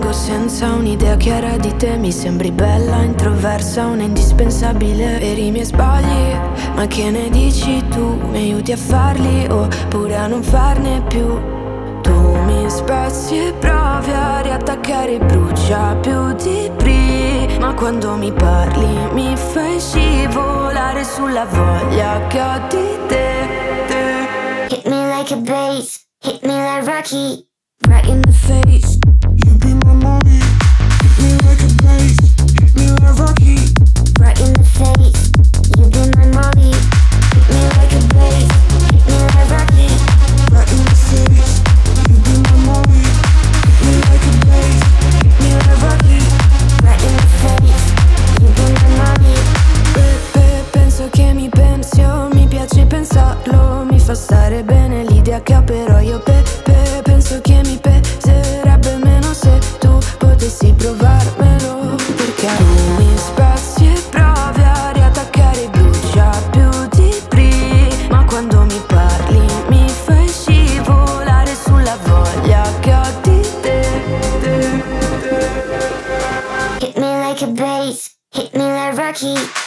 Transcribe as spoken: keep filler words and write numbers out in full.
Leggo senza un'idea chiara di te. Mi sembri bella, introversa, una indispensabile per i miei sbagli. Ma che ne dici tu? Mi aiuti a farli oppure a non farne più? Tu mi spezzi e provi a riattaccare, brucia più di prima. Quando mi parli mi fai scivolare sulla voglia che ho di te, te. Hit me like a bass, hit me like Rocky, right in the face. You be my mommy. Hit me like a bass, hit me like Rocky, Right in the face. You be my Molly. Hit me like a bass, hit me like Rocky, right in the face. You be my mommy. Hit me like a bass, hit me like Rocky, right in the face. You be my Molly. Pepe, penso che mi pensi o mi piace pensarlo. Mi fa stare bene l'idea che ho, però io Pepe penso che mi peserebbe meno se tu potessi provarmelo. Perché tu mi spezzi e provi a riattaccare, brucia più di prima. Quando mi parli mi fai scivolare sulla voglia che ho di te, te, te. Hit me like a bass, hit me like Rocky.